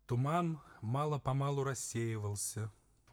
Туман мало-помалу рассеивался.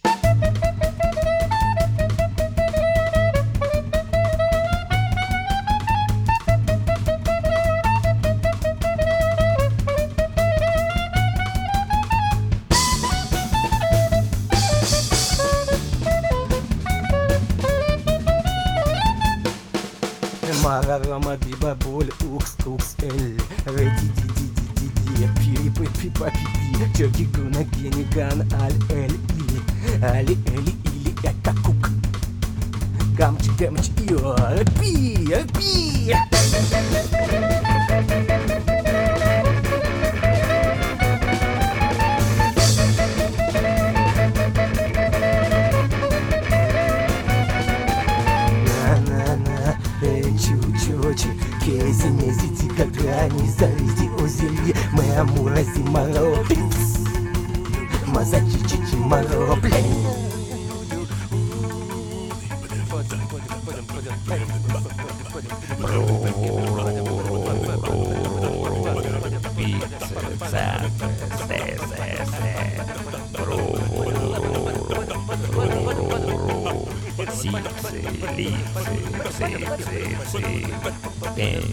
Марарама бибаболь укс укс эль ди ди ди ди ди пири пи пи па пи пи чоки гуна гени ган аль эль или али эли или эка кук гамч гамч ио пи пи. Чучучи, кейси не зити, когда не заведи у земли, мы амурази маро, мазачи чичи маро, Сицы, лицы, ци, пенч,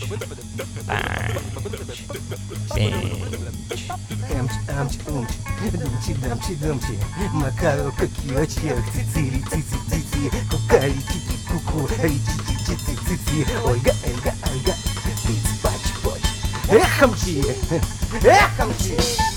панч, пенч. Эмч, амч, умч, думчи, дамчи, думчи, макарока, киочек, цицили, цици, цици, кукари, кики, куку, ричи, чичи, цици, ойга, эльга, альга, пиц, пач, поч, эхамчи, эхамчи.